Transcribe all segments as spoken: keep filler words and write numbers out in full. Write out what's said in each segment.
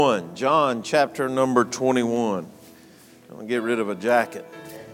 John chapter number twenty-one. I'm going to get rid of a jacket.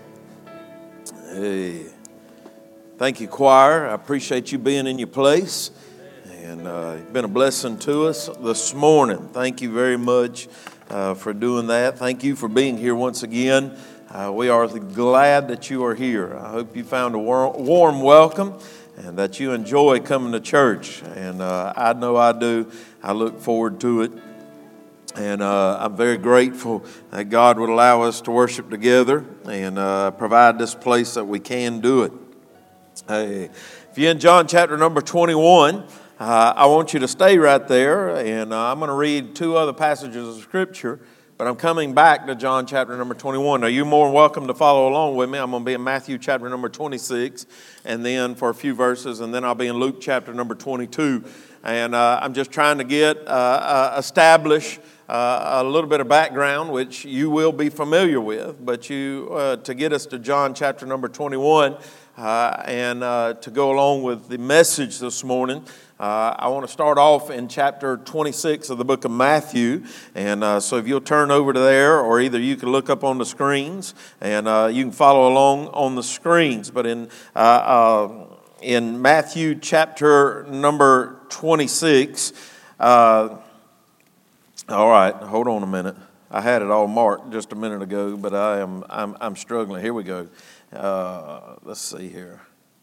Hey. Thank you, choir. I appreciate you being in your place. And uh, it's been a blessing to us this morning. Thank you very much uh, for doing that. Thank you for being here once again. Uh, we are glad that you are here. I hope you found a war- warm welcome and that you enjoy coming to church. And uh, I know I do. I look forward to it. And uh, I'm very grateful that God would allow us to worship together and uh, provide this place that we can do it. Hey, if you're in John chapter number twenty-one, uh, I want you to stay right there. And uh, I'm going to read two other passages of Scripture. But I'm coming back to John chapter number twenty-one. Now, you're more than welcome to follow along with me. I'm going to be in Matthew chapter number twenty-six, and then for a few verses, and then I'll be in Luke chapter number twenty-two. And uh, I'm just trying to get uh, uh, establish uh, a little bit of background, which you will be familiar with, but you uh, to get us to John chapter number twenty-one, uh, and uh, to go along with the message this morning. Uh, I want to start off in chapter twenty-six of the book of Matthew, and uh, so if you'll turn over to there, or either you can look up on the screens, and uh, you can follow along on the screens. But in uh, uh, in Matthew chapter number twenty-six, uh, all right, hold on a minute. I had it all marked just a minute ago, but I am I'm I'm struggling. Here we go. Uh, let's see here.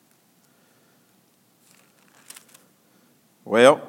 Well,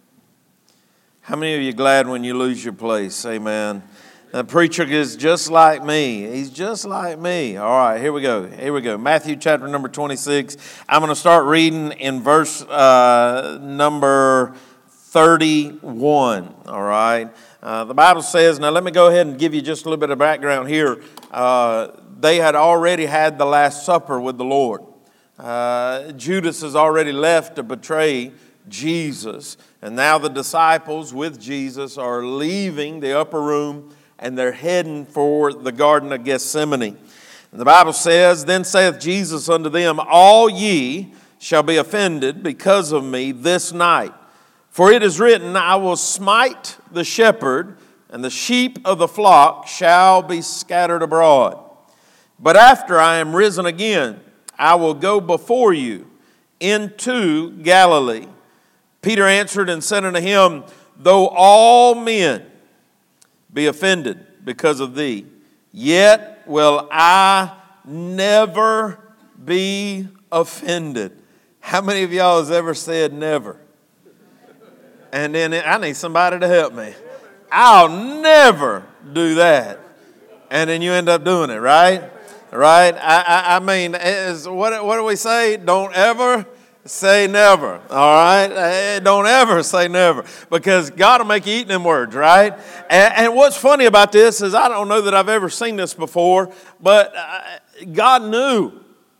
how many of you glad when you lose your place? Amen. The preacher is just like me. He's just like me. All right, here we go. Here we go. Matthew chapter number twenty-six. I'm going to start reading in verse uh, number thirty-one. All right. Uh, the Bible says, now let me go ahead and give you just a little bit of background here. Uh, they had already had the Last Supper with the Lord. Uh, Judas has already left to betray Jesus, and now the disciples with Jesus are leaving the upper room and they're heading for the Garden of Gethsemane. And the Bible says, then saith Jesus unto them, all ye shall be offended because of me this night. For it is written, I will smite the shepherd, and the sheep of the flock shall be scattered abroad. But after I am risen again, I will go before you into Galilee. Peter answered and said unto him, though all men be offended because of thee, yet will I never be offended. How many of y'all has ever said never? And then I need somebody to help me. I'll never do that. And then you end up doing it, right? Right? I, I, I mean, is, what, what do we say? Don't ever say never, all right? Don't ever say never, because God will make you eat them words, right? And, and what's funny about this is I don't know that I've ever seen this before, but God knew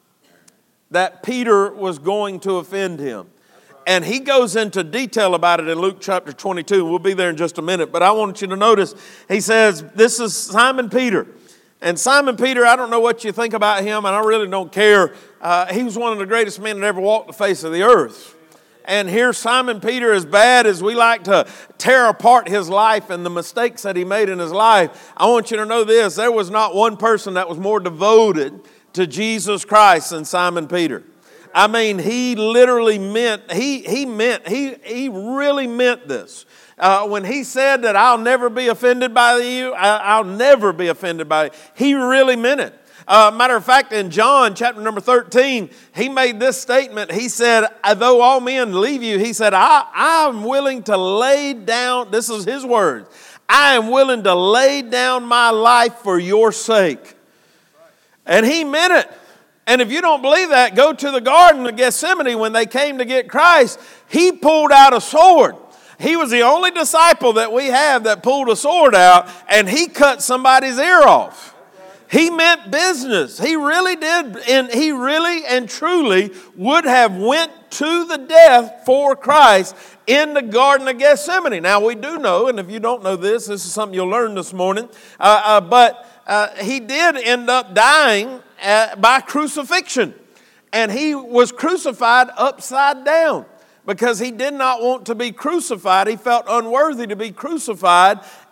that Peter was going to offend him. And he goes into detail about it in Luke chapter twenty-two. We'll be there in just a minute, but I want you to notice, he says, this is Simon Peter. And Simon Peter, I don't know what you think about him, and I really don't care. Uh, he was one of the greatest men that ever walked the face of the earth. And here Simon Peter, as bad as we like to tear apart his life and the mistakes that he made in his life, I want you to know this, there was not one person that was more devoted to Jesus Christ than Simon Peter. I mean, he literally meant, he he meant, he, he really meant this. Uh, when he said that I'll never be offended by you, I, I'll never be offended by you, he really meant it. Uh, matter of fact, in John chapter number thirteen, he made this statement. He said, though all men leave you, he said, I, I'm willing to lay down, this is his words, I am willing to lay down my life for your sake. And he meant it. And if you don't believe that, go to the Garden of Gethsemane when they came to get Christ. He pulled out a sword. He was the only disciple that we have that pulled a sword out, and he cut somebody's ear off. He meant business. He really did, and he really and truly would have went to the death for Christ in the Garden of Gethsemane. Now, we do know, and if you don't know this, this is something you'll learn this morning, uh, uh, but uh, he did end up dying uh, by crucifixion, and he was crucified upside down. Because he did not want to be crucified. He felt unworthy to be crucified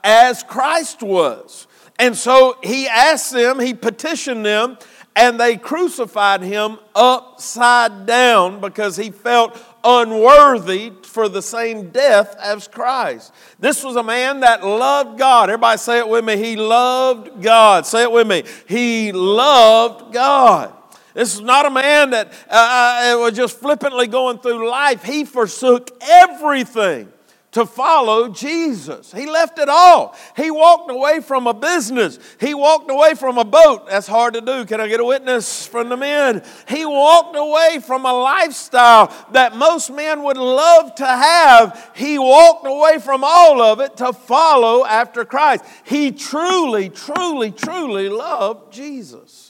as Christ was. And so he asked them, he petitioned them, and they crucified him upside down because he felt unworthy for the same death as Christ. This was a man that loved God. Everybody say it with me. He loved God. Say it with me. He loved God. This is not a man that uh, was just flippantly going through life. He forsook everything to follow Jesus. He left it all. He walked away from a business. He walked away from a boat. That's hard to do. Can I get a witness from the men? He walked away from a lifestyle that most men would love to have. He walked away from all of it to follow after Christ. He truly, truly, truly loved Jesus.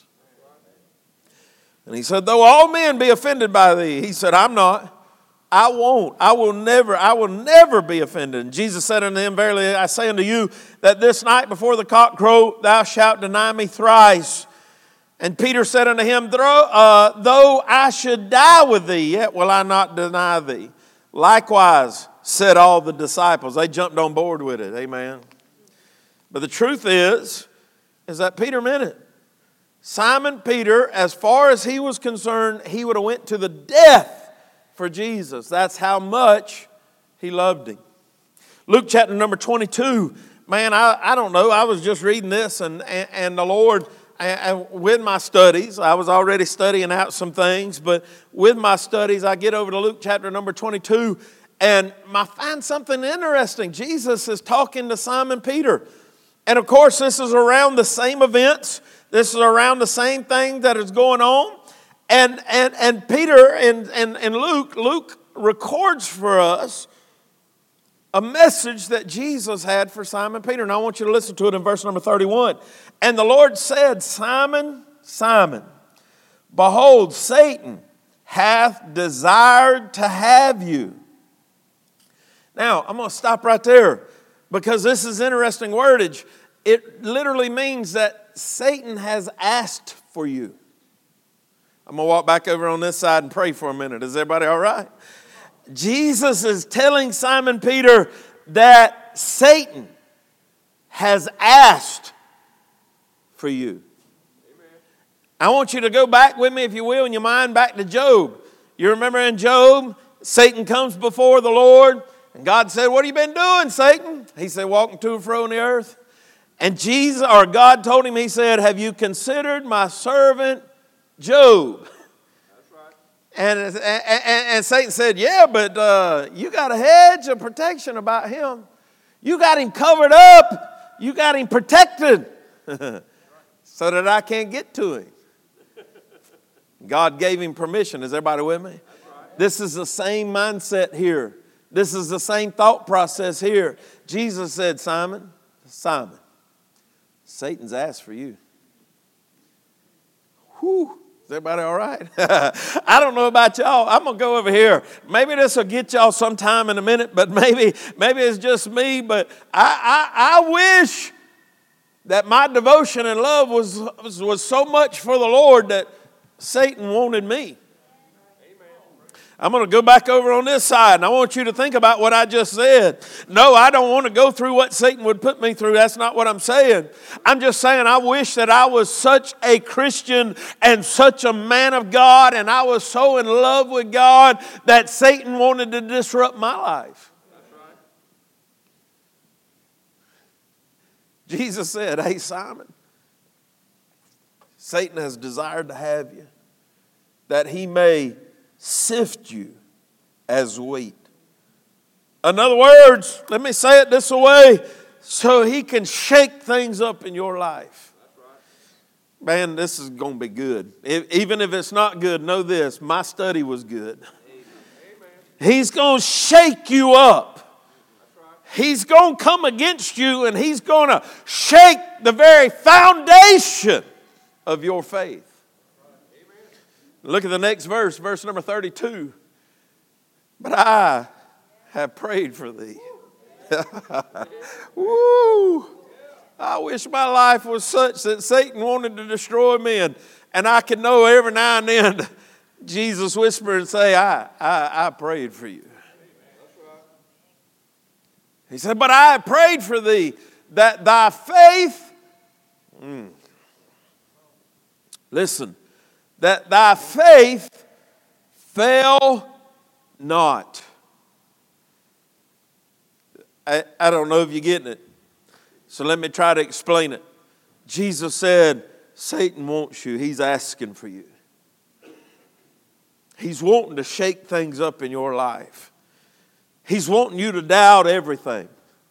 And he said, though all men be offended by thee, he said, I'm not. I won't. I will never, I will never be offended. And Jesus said unto him, verily I say unto you, that this night before the cock crow, thou shalt deny me thrice. And Peter said unto him, uh, though I should die with thee, yet will I not deny thee. Likewise said all the disciples. They jumped on board with it. Amen. But the truth is, is that Peter meant it. Simon Peter, as far as he was concerned, he would have went to the death for Jesus. That's how much he loved him. Luke chapter number twenty-two. Man, I, I don't know. I was just reading this and, and, and the Lord, and, and with my studies, I was already studying out some things, but with my studies, I get over to Luke chapter number twenty-two, and I find something interesting. Jesus is talking to Simon Peter. And of course, this is around the same events. This is around the same thing that is going on. And and and Peter and, and, and Luke, Luke records for us a message that Jesus had for Simon Peter. And I want you to listen to it in verse number thirty-one. And the Lord said, Simon, Simon, behold, Satan hath desired to have you. Now, I'm going to stop right there because this is interesting wordage. It literally means that Satan has asked for you. I'm going to walk back over on this side and pray for a minute. Is everybody all right? Jesus is telling Simon Peter that Satan has asked for you. Amen. I want you to go back with me, if you will, in your mind, back to Job. You remember in Job, Satan comes before the Lord, and God said, what have you been doing, Satan? He said, walking to and fro on the earth. And Jesus, or God told him, he said, have you considered my servant Job? That's right. And, and, and, and Satan said, yeah, but uh, you got a hedge of protection about him. You got him covered up. You got him protected so that I can't get to him. God gave him permission. Is everybody with me? Right. This is the same mindset here. This is the same thought process here. Jesus said, Simon, Simon, Satan's asked for you. Whew. Is everybody all right? I don't know about y'all. I'm going to go over here. Maybe this will get y'all sometime in a minute, but maybe maybe it's just me. But I, I, I wish that my devotion and love was, was, was so much for the Lord that Satan wanted me. I'm going to go back over on this side, and I want you to think about what I just said. No, I don't want to go through what Satan would put me through. That's not what I'm saying. I'm just saying I wish that I was such a Christian and such a man of God, and I was so in love with God that Satan wanted to disrupt my life. That's right. Jesus said, hey, Simon, Satan has desired to have you, that he may sift you as wheat. In other words, let me say it this way, so he can shake things up in your life. That's right. Man, this is going to be good. If, even if it's not good, know this, my study was good. Amen. He's going to shake you up. That's right. He's going to come against you and he's going to shake the very foundation of your faith. Look at the next verse, verse number thirty-two. But I have prayed for thee. Woo! I wish my life was such that Satan wanted to destroy me, and, and I could know every now and then Jesus whisper and say, I, I, I prayed for you. He said, but I have prayed for thee that thy faith, mm, listen, that thy faith fail not. I, I don't know if you're getting it. So let me try to explain it. Jesus said, Satan wants you. He's asking for you. He's wanting to shake things up in your life. He's wanting you to doubt everything.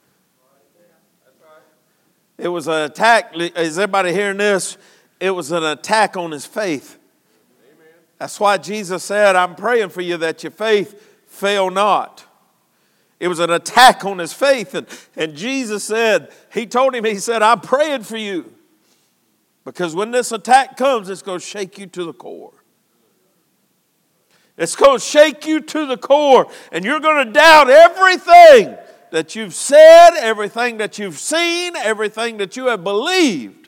It was an attack. Is everybody hearing this? It was an attack on his faith. That's why Jesus said, I'm praying for you that your faith fail not. It was an attack on his faith. And, and Jesus said, he told him, he said, I'm praying for you. Because when this attack comes, it's going to shake you to the core. It's going to shake you to the core. And you're going to doubt everything that you've said, everything that you've seen, everything that you have believed.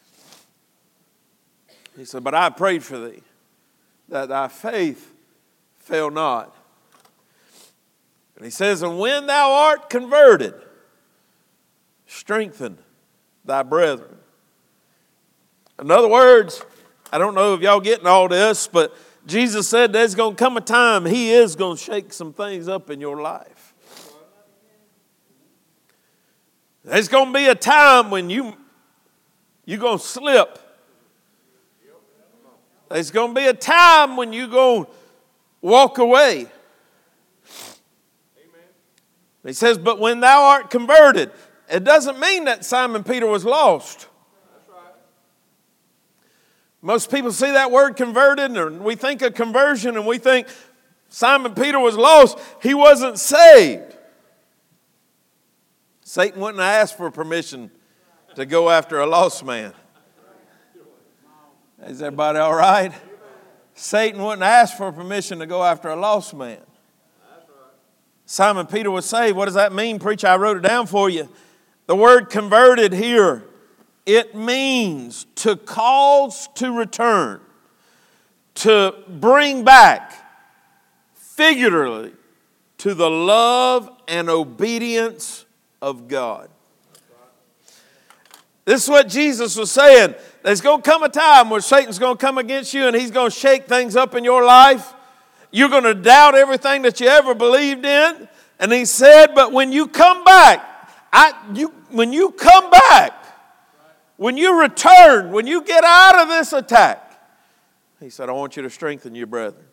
He said, but I prayed for thee, that thy faith fail not. And he says, and when thou art converted, strengthen thy brethren. In other words, I don't know if y'all getting all this, but Jesus said there's going to come a time He is going to shake some things up in your life. There's going to be a time when you, you're going to slip. There's going to be a time when you're going to walk away. He says, but when thou art converted, it doesn't mean that Simon Peter was lost. Most people see that word converted, and we think of conversion, and we think Simon Peter was lost. He wasn't saved. Satan wouldn't ask for permission to go after a lost man. Is everybody all right? Satan wouldn't ask for permission to go after a lost man. Simon Peter was saved. What does that mean, preacher? I wrote it down for you. The word converted here, it means to cause to return, to bring back, figuratively, to the love and obedience of God. This is what Jesus was saying. There's going to come a time where Satan's going to come against you and he's going to shake things up in your life. You're going to doubt everything that you ever believed in. And he said, but when you come back, I, you, when you come back, when you return, when you get out of this attack, he said, I want you to strengthen your brethren.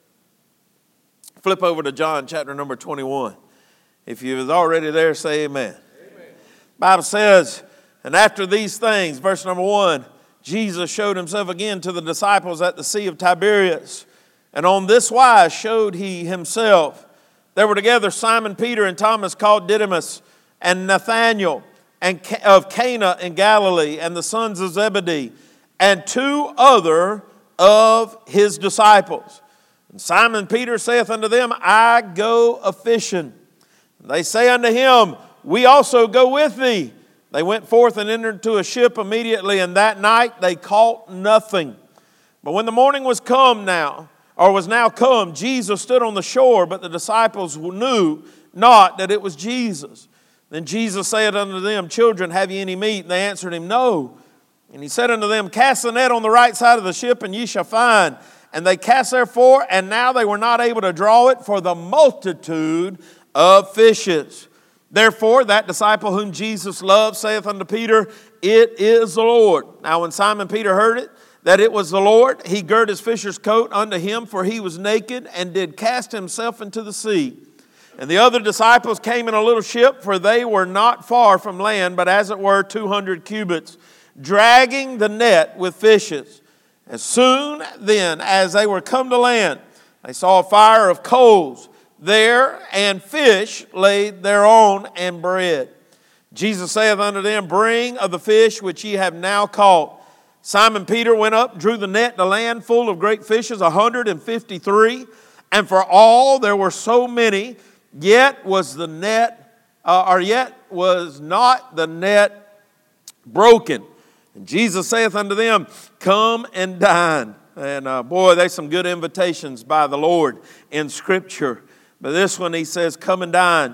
Flip over to John chapter number twenty-one. If you was already there, say amen. Amen. Bible says, and after these things, verse number one, Jesus showed himself again to the disciples at the Sea of Tiberias. And on this wise showed he himself. There were together Simon Peter and Thomas called Didymus, and Nathanael and of Cana in Galilee, and the sons of Zebedee, and two other of his disciples. And Simon Peter saith unto them, I go a-fishing. They say unto him, we also go with thee. They went forth and entered into a ship immediately, and that night they caught nothing. But when the morning was come now, or was now come, Jesus stood on the shore, but the disciples knew not that it was Jesus. Then Jesus said unto them, children, have ye any meat? And they answered him, no. And he said unto them, cast the net on the right side of the ship, and ye shall find. And they cast therefore, and now they were not able to draw it for the multitude of fishes. Therefore, that disciple whom Jesus loved saith unto Peter, it is the Lord. Now when Simon Peter heard it, that it was the Lord, he girt his fisher's coat unto him, for he was naked, and did cast himself into the sea. And the other disciples came in a little ship, for they were not far from land, but as it were two hundred cubits, dragging the net with fishes. As soon then as they were come to land, they saw a fire of coals there, and fish laid thereon, and bread. Jesus saith unto them, bring of the fish which ye have now caught. Simon Peter went up, drew the net to land full of great fishes, a hundred and fifty-three. And for all there were so many, yet was the net, uh, or yet was not the net broken. And Jesus saith unto them, come and dine. And uh, boy, there's some good invitations by the Lord in Scripture. But this one he says, come and dine.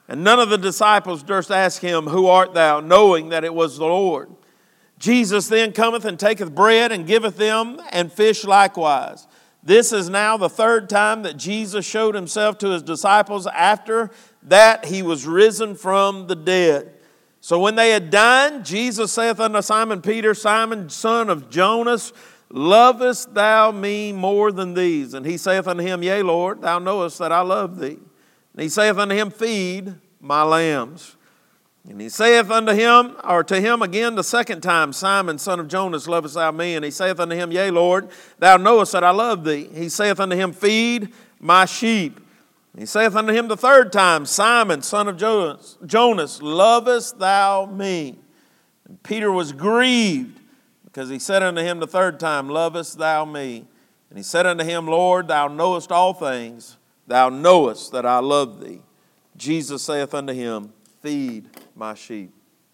And none of the disciples durst ask him, Who art thou? Knowing that it was the Lord. Jesus then cometh and taketh bread and giveth them, and fish likewise. This is now the third time that Jesus showed himself to his disciples after that he was risen from the dead. So when they had dined, Jesus saith unto Simon Peter, Simon, son of Jonas, lovest thou me more than these? And he saith unto him, Yea, Lord, thou knowest that I love thee. And he saith unto him, Feed my lambs. And he saith unto him, or to him again the second time, Simon, son of Jonas, lovest thou me? And he saith unto him, Yea, Lord, thou knowest that I love thee. He saith unto him, Feed my sheep. And he saith unto him the third time, Simon, son of Jonas, Jonas, lovest thou me? And Peter was grieved, because he said unto him the third time, Lovest thou me? And he said unto him, Lord, thou knowest all things. Thou knowest that I love thee. Jesus saith unto him, Feed my sheep.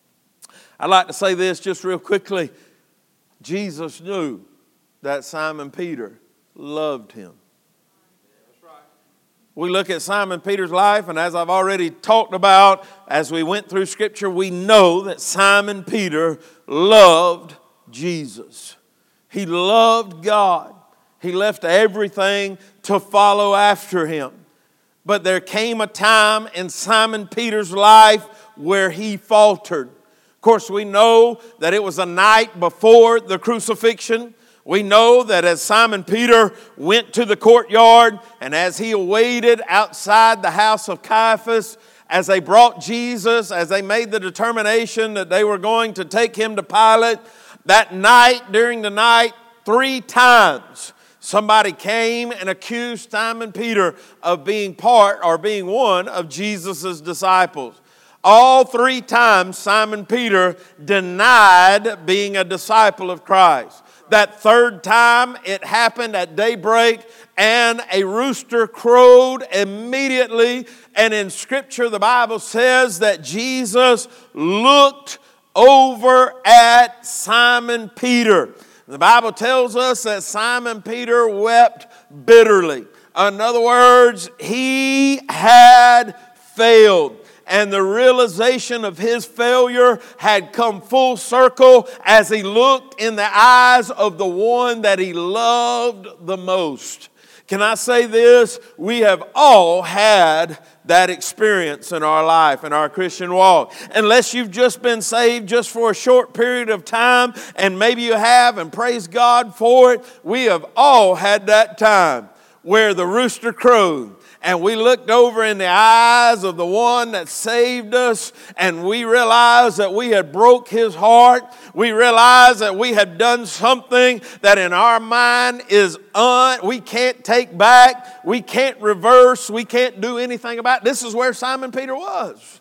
I'd like to say this just real quickly. Jesus knew that Simon Peter loved him. That's right. We look at Simon Peter's life, and as I've already talked about, as we went through Scripture, we know that Simon Peter loved Jesus. He loved God. He left everything to follow after him. But there came a time in Simon Peter's life where he faltered. Of course, we know that it was a night before the crucifixion. We know that as Simon Peter went to the courtyard and as he awaited outside the house of Caiaphas, as they brought Jesus, as they made the determination that they were going to take him to Pilate, that night, during the night, three times, somebody came and accused Simon Peter of being part or being one of Jesus' disciples. All three times Simon Peter denied being a disciple of Christ. That third time it happened at daybreak and a rooster crowed immediately. And in Scripture the Bible says that Jesus looked over at Simon Peter. The Bible tells us that Simon Peter wept bitterly. In other words, he had failed. And the realization of his failure had come full circle as he looked in the eyes of the one that he loved the most. Can I say this? We have all had that experience in our life, in our Christian walk. Unless you've just been saved just for a short period of time, and maybe you have, and praise God for it, we have all had that time where the rooster crowed. And we looked over in the eyes of the one that saved us, and we realized that we had broke his heart. We realized that we had done something that in our mind is un, we can't take back, we can't reverse, we can't do anything about it. This is where Simon Peter was.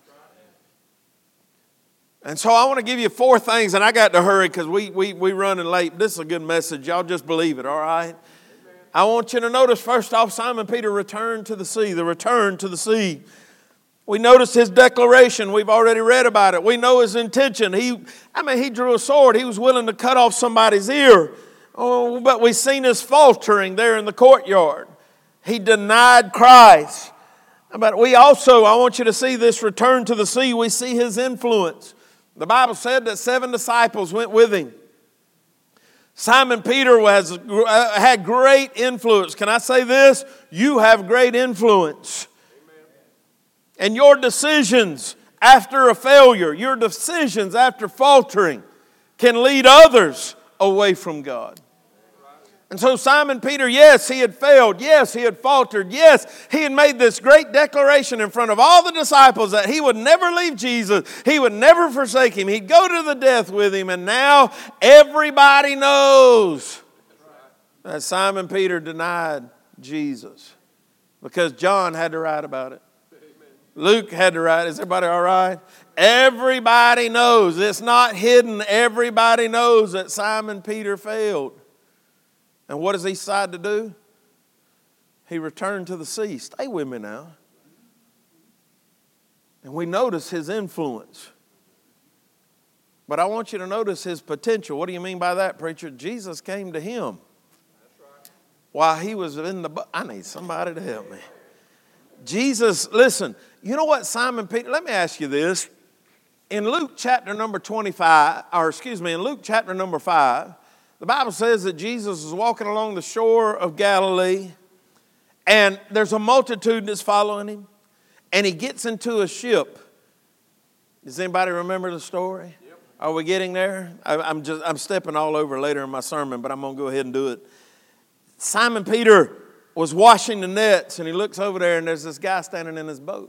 And so I want to give you four things, and I got to hurry because we, we, we running late. This is a good message. Y'all just believe it, all right? I want you to notice, first off, Simon Peter returned to the sea, the return to the sea. We notice his declaration. We've already read about it. We know his intention. He, I mean, he drew a sword. He was willing to cut off somebody's ear. Oh, but we've seen his faltering there in the courtyard. He denied Christ. But we also, I want you to see this return to the sea. We see his influence. The Bible said that seven disciples went with him. Simon Peter was, had great influence. Can I say this? You have great influence. Amen. And your decisions after a failure, your decisions after faltering can lead others away from God. And so Simon Peter, yes, he had failed. Yes, he had faltered. Yes, he had made this great declaration in front of all the disciples that he would never leave Jesus. He would never forsake him. He'd go to the death with him. And now everybody knows that Simon Peter denied Jesus because John had to write about it. Luke had to write. Is everybody all right? Everybody knows. It's not hidden. Everybody knows that Simon Peter failed. And what does he decide to do? He returned to the sea. Stay with me now. And we notice his influence. But I want you to notice his potential. What do you mean by that, preacher? Jesus came to him while he was in the boat. I need somebody to help me. Jesus, listen, You know what Simon Peter, let me ask you this. In Luke chapter number twenty-five, or excuse me, in Luke chapter number five, the Bible says that Jesus is walking along the shore of Galilee, and there's a multitude that's following him, and he gets into a ship. Does anybody remember the story? Yep. Are we getting there? I, I'm just I'm stepping all over later in my sermon, but I'm going to go ahead and do it. Simon Peter was washing the nets, and he looks over there, and there's this guy standing in his boat.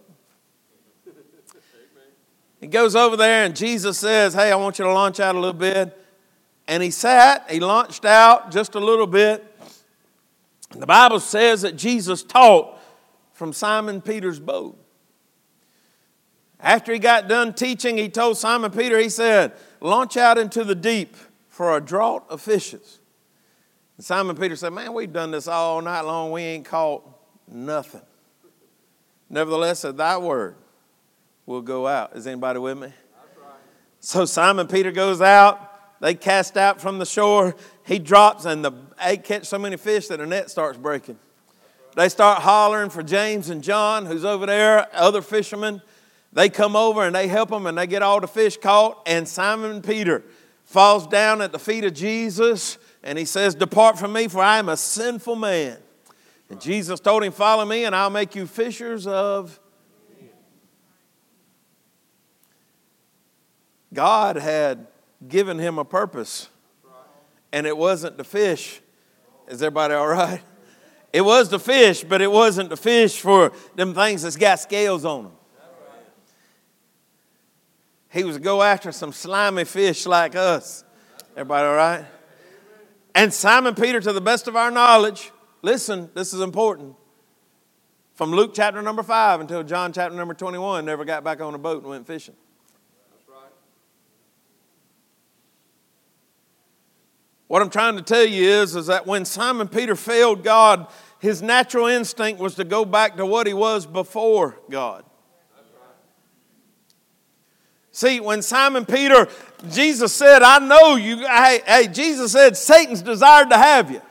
He goes over there, and Jesus says, hey, I want you to launch out a little bit. And he sat, he launched out just a little bit. And the Bible says that Jesus taught from Simon Peter's boat. After he got done teaching, he told Simon Peter, he said, launch out into the deep for a draught of fishes. And Simon Peter said, man, we've done this all night long. We ain't caught nothing. Nevertheless, at thy word, we'll go out. Is anybody with me? That's right. So Simon Peter goes out. They cast out from the shore. He drops, and the, they catch so many fish that the net starts breaking. Right. They start hollering for James and John, who's over there, other fishermen. They come over, and they help them, and they get all the fish caught. And Simon Peter falls down at the feet of Jesus, and he says, depart from me, for I am a sinful man. And Jesus told him, follow me, and I'll make you fishers of men. God had given him a purpose, and it wasn't to fish. Is everybody all right? It was to fish, but it wasn't to fish for them things that's got scales on them. He was to go after some slimy fish like us. Everybody all right? And Simon Peter, to the best of our knowledge, listen, this is important. From Luke chapter number five until John chapter number twenty-one, never got back on a boat and went fishing. That's right. What I'm trying to tell you is, is that when Simon Peter failed God, his natural instinct was to go back to what he was before God. See, when Simon Peter, Jesus said, I know you, hey, hey, Jesus said, Satan's desired to have you.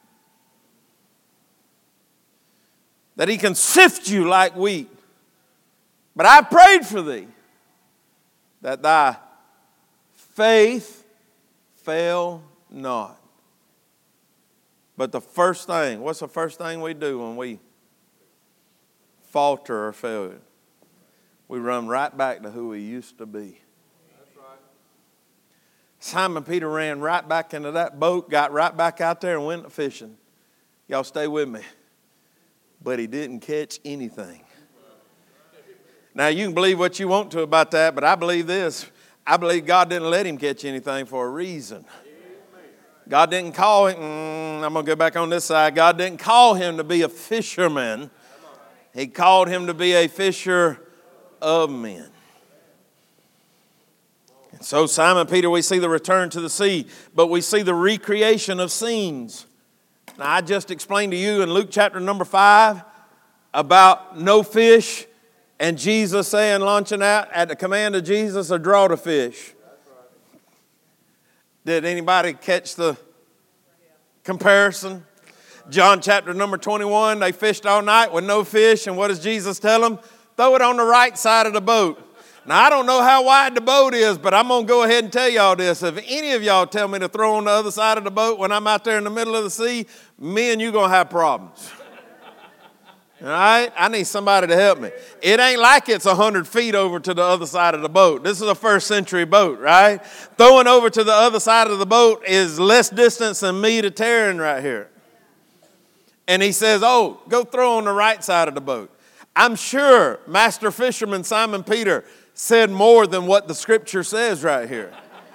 That he can sift you like wheat. But I prayed for thee, that thy faith fail not. But the first thing, what's the first thing we do when we falter or fail? We run right back to who we used to be. That's right. Simon Peter ran right back into that boat, got right back out there and went fishing. Y'all stay with me. But he didn't catch anything. Now, you can believe what you want to about that, but I believe this. I believe God didn't let him catch anything for a reason. God didn't call him, mm, I'm going to go back on this side. God didn't call him to be a fisherman. He called him to be a fisher of men. And so Simon Peter, we see the return to the sea, but we see the recreation of scenes. Now I just explained to you in Luke chapter number five about no fish and Jesus saying, launching out at the command of Jesus, a draught of fish. Did anybody catch the comparison? John chapter number twenty-one, they fished all night with no fish, and what does Jesus tell them? Throw it on the right side of the boat. Now, I don't know how wide the boat is, but I'm going to go ahead and tell y'all this. If any of y'all tell me to throw on the other side of the boat when I'm out there in the middle of the sea, me and you going to have problems. All right? I need somebody to help me. It ain't like it's one hundred feet over to the other side of the boat. This is a first century boat, right? Throwing over to the other side of the boat is less distance than me to Taryn right here. And he says, oh, go throw on the right side of the boat. I'm sure Master Fisherman Simon Peter said more than what the scripture says right here.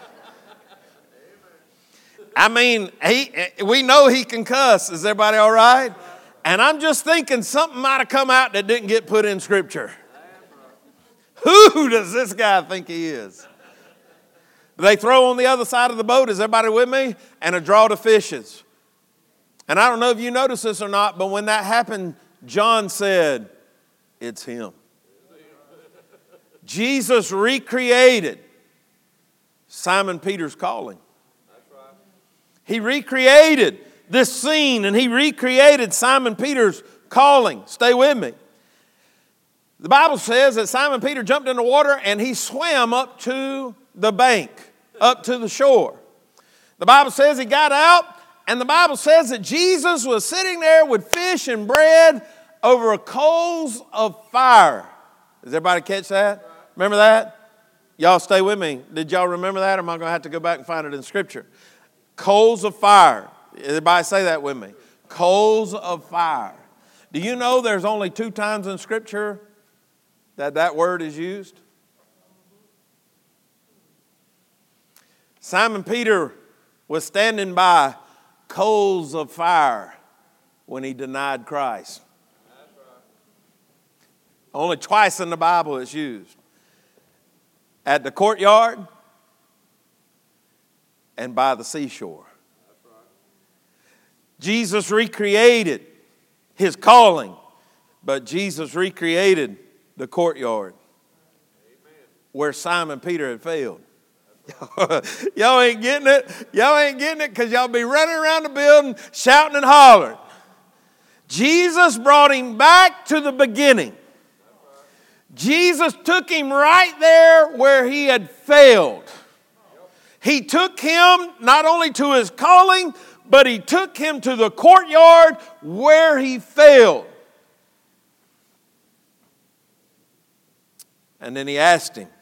I mean, he, we know he can cuss. Is everybody all right? And I'm just thinking something might have come out that didn't get put in scripture. Who does this guy think he is? They throw on the other side of the boat. Is everybody with me? And a draught of fishes. And I don't know if you noticed this or not, but when that happened, John said, it's him. Jesus recreated Simon Peter's calling. He recreated this scene, and he recreated Simon Peter's calling. Stay with me. The Bible says that Simon Peter jumped in the water and he swam up to the bank, up to the shore. The Bible says he got out, and the Bible says that Jesus was sitting there with fish and bread over coals of fire. Does everybody catch that? Remember that? Y'all stay with me. Did y'all remember that, or am I going to have to go back and find it in Scripture? Coals of fire. Everybody say that with me. Coals of fire. Do you know there's only two times in Scripture that that word is used? Simon Peter was standing by coals of fire when he denied Christ. Only twice in the Bible it's used. At the courtyard and by the seashore. Jesus recreated his calling, but Jesus recreated the courtyard where Simon Peter had failed. Y'all ain't getting it. Y'all ain't getting it because y'all be running around the building shouting and hollering. Jesus brought him back to the beginning. Jesus took him right there where he had failed. He took him not only to his calling, but he took him to the courtyard where he failed. And then he asked him.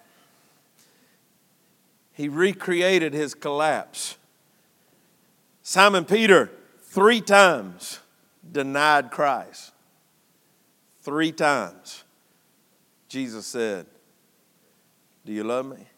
He recreated his collapse. Simon Peter, three times, denied Christ. Three times. Jesus said, "Do you love me?"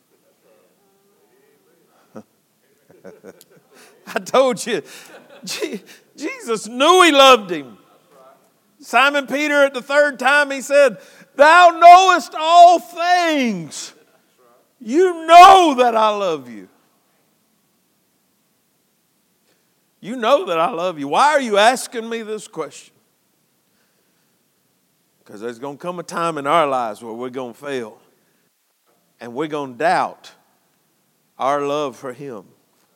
I told you, Jesus knew he loved him. Simon Peter, at the third time, he said, "Thou knowest all things. You know that I love you. You know that I love you. Why are you asking me this question?" Because there's going to come a time in our lives where we're going to fail. And we're going to doubt our love for him.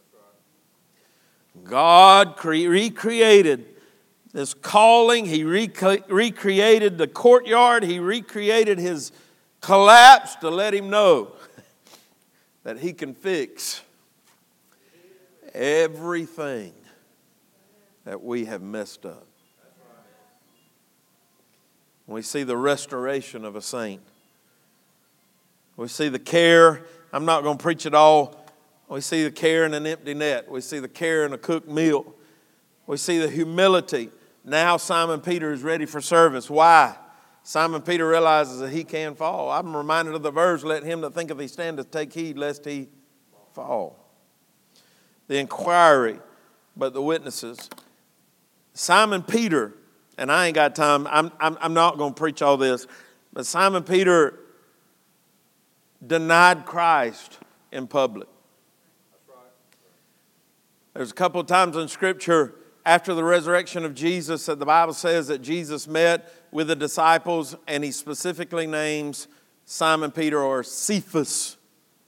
God cre- recreated this calling. He rec- recreated the courtyard. He recreated his collapse to let him know that he can fix everything that we have messed up. We see the restoration of a saint. We see the care. I'm not going to preach it all. We see the care in an empty net. We see the care in a cooked meal. We see the humility. Now Simon Peter is ready for service. Why? Simon Peter realizes that he can fall. I'm reminded of the verse, "Let him that thinketh he standeth take heed lest he fall." The inquiry, but the witnesses. Simon Peter, and I ain't got time, I'm, I'm, I'm not going to preach all this, but Simon Peter denied Christ in public. There's a couple of times in Scripture after the resurrection of Jesus that the Bible says that Jesus met with the disciples and he specifically names Simon Peter, or Cephas.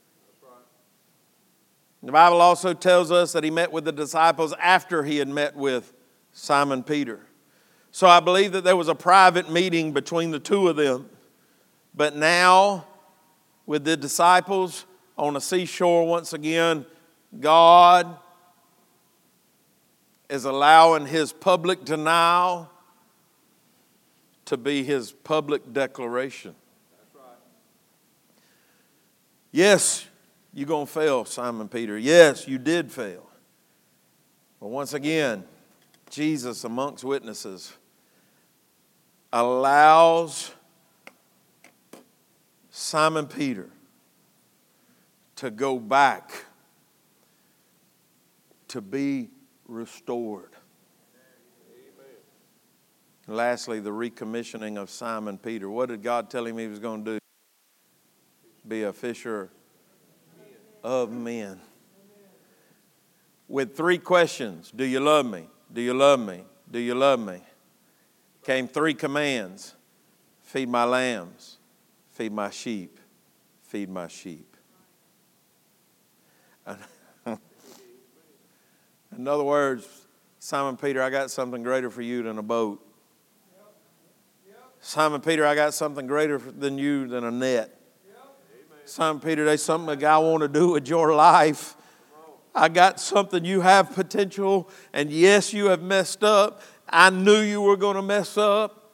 The Bible also tells us that he met with the disciples after he had met with Simon Peter. So I believe that there was a private meeting between the two of them. But now, with the disciples on the seashore once again, God is allowing his public denial to be his public declaration. That's right. Yes, you're going to fail, Simon Peter. Yes, you did fail. But once again, Jesus, amongst witnesses, allows Simon Peter to go back to be restored. Amen. Lastly, the recommissioning of Simon Peter. What did God tell him he was going to do? Be a fisher of men. With three questions. Do you love me? Do you love me? Do you love me? Came three commands. Feed my lambs. Feed my sheep. Feed my sheep. In other words, Simon Peter, I got something greater for you than a boat. Simon Peter, I got something greater than you than a net. Simon Peter, there's something that I want to do with your life. I got something. You have potential, and yes, you have messed up. I knew you were going to mess up.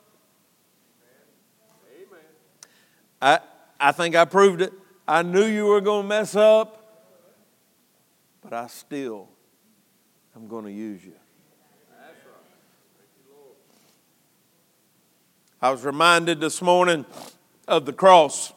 Amen. I, I think I proved it. I knew you were going to mess up, but I still am going to use you. That's right. Thank you, Lord. I was reminded this morning of the cross.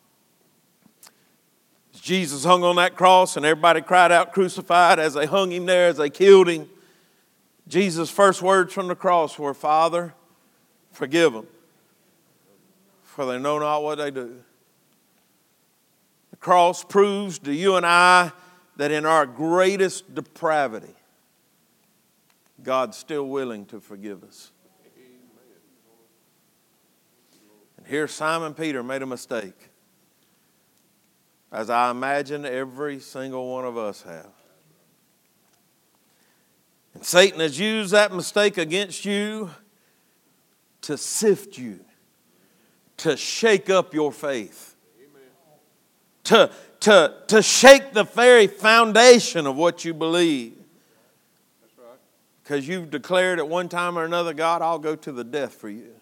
Jesus hung on that cross and everybody cried out, crucified, as they hung him there, as they killed him. Jesus' first words from the cross were, Father, forgive them, for they know not what they do. The cross proves to you and I that in our greatest depravity, God's still willing to forgive us. And here Simon Peter made a mistake, as I imagine every single one of us have. And Satan has used that mistake against you to sift you, to shake up your faith, to, to, to shake the very foundation of what you believe. Because you've declared at one time or another, God, I'll go to the death for you.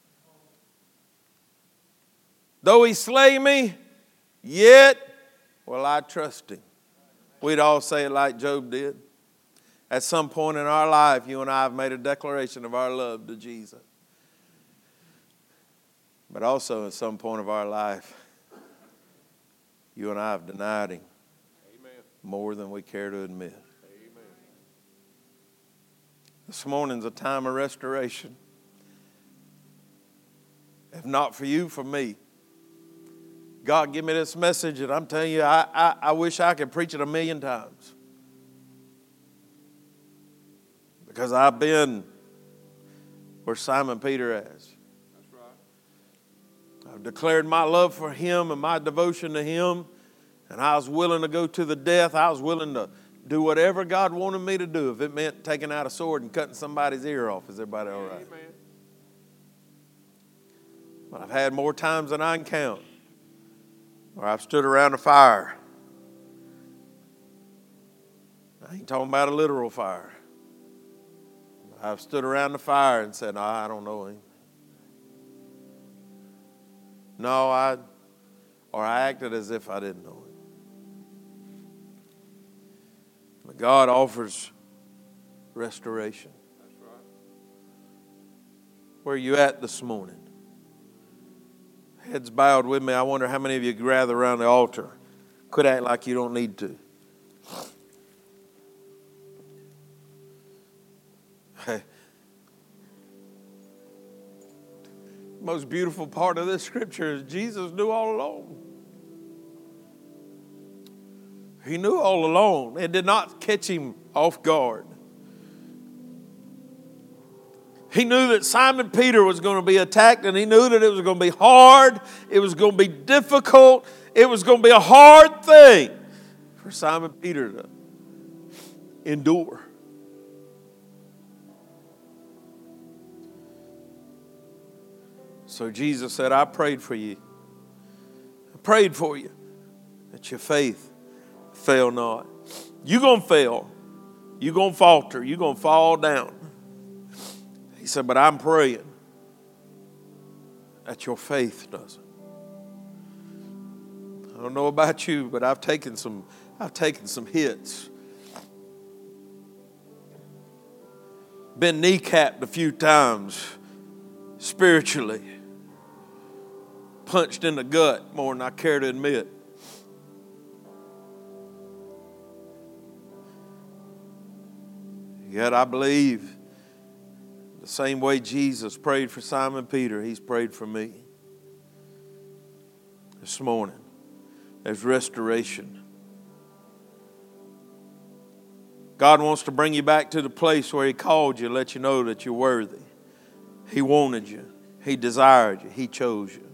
Though he slay me, yet will I trust him. We'd all say it like Job did. At some point in our life, you and I have made a declaration of our love to Jesus. But also at some point of our life, you and I have denied him. Amen. More than we care to admit. Amen. This morning's a time of restoration. If not for you, for me. God, give me this message, and I'm telling you, I, I, I wish I could preach it a million times. Because I've been where Simon Peter is. That's right. I've declared my love for him and my devotion to him, and I was willing to go to the death. I was willing to do whatever God wanted me to do. If it meant taking out a sword and cutting somebody's ear off, is everybody all right? Amen. But I've had more times than I can count where I've stood around a fire. I ain't talking about a literal fire. I've stood around the fire and said, no, I don't know him. No, I, or I acted as if I didn't know him. But God offers restoration. That's right. Where are you at this morning? Heads bowed with me. I wonder how many of you gather around the altar. Quit acting like you don't need to. Hey. The most beautiful part of this scripture is Jesus knew all along. He knew all along. It did not catch him off guard. He knew that Simon Peter was going to be attacked, and he knew that it was going to be hard. It was going to be difficult. It was going to be a hard thing for Simon Peter to endure. So Jesus said, I prayed for you. I prayed for you that your faith fail not. You're going to fail. You're going to falter. You're going to fall down. He said, but I'm praying that your faith doesn't. I don't know about you, but I've taken some, I've taken some hits. Been kneecapped a few times spiritually. Punched in the gut more than I care to admit. Yet I believe the same way Jesus prayed for Simon Peter, he's prayed for me. This morning, there's restoration. God wants to bring you back to the place where he called you, let you know that you're worthy. He wanted you. He desired you. He chose you.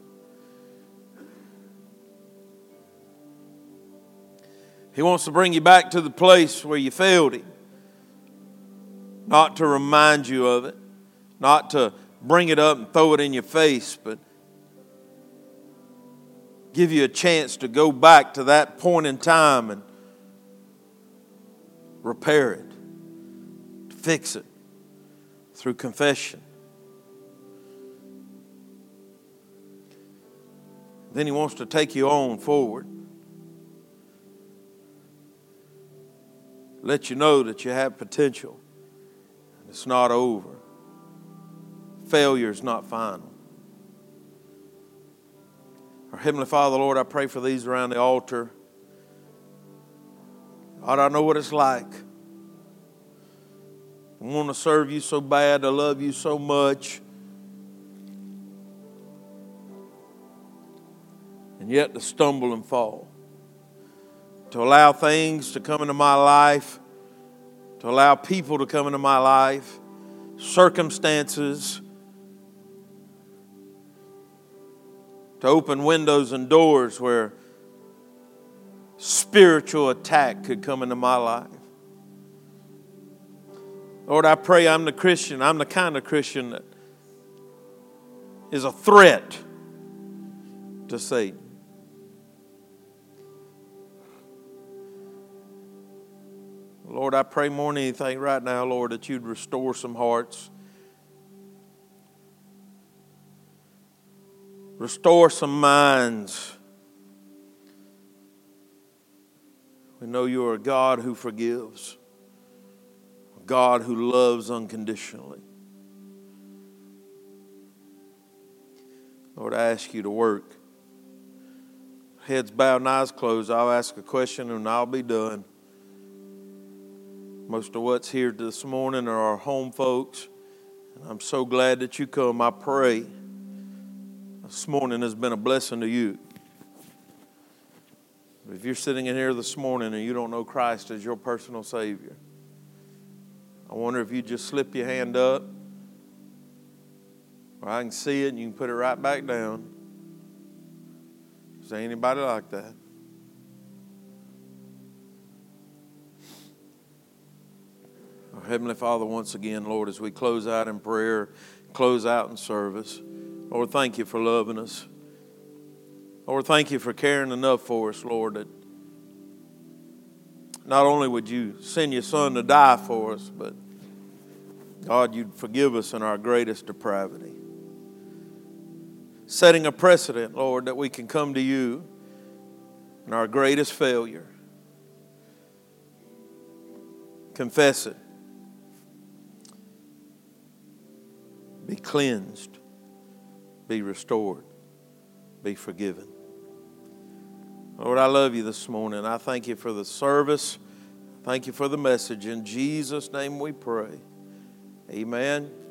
He wants to bring you back to the place where you failed him. Not to remind you of it. Not to bring it up and throw it in your face, but give you a chance to go back to that point in time and repair it, fix it through confession. Then He wants to take you on forward. Let you know that you have potential. It's not over. Failure is not final. Our Heavenly Father, Lord, I pray for these around the altar. God, I know what it's like. I want to serve you so bad, I love you so much. And yet to stumble and fall. To allow things to come into my life. To allow people to come into my life. Circumstances. To open windows and doors where spiritual attack could come into my life. Lord, I pray I'm the Christian. I'm the kind of Christian that is a threat to Satan. Lord, I pray more than anything right now, Lord, that you'd restore some hearts. Restore some minds. We know you are a God who forgives. A God who loves unconditionally. Lord, I ask you to work. Heads bowed and eyes closed. I'll ask a question and I'll be done. Most of what's here this morning are our home folks. And I'm so glad that you come. I pray this morning has been a blessing to you. If you're sitting in here this morning and you don't know Christ as your personal Savior, I wonder if you just slip your hand up, or I can see it and you can put it right back down. Is there anybody like that? Our Heavenly Father, once again, Lord, as we close out in prayer, close out in service, Lord, thank you for loving us. Lord, thank you for caring enough for us, Lord, that not only would you send your Son to die for us, but God, you'd forgive us in our greatest depravity. Setting a precedent, Lord, that we can come to you in our greatest failure. Confess it. Be cleansed. Be restored. Be forgiven. Lord, I love you this morning. I thank you for the service. Thank you for the message. In Jesus' name we pray. Amen.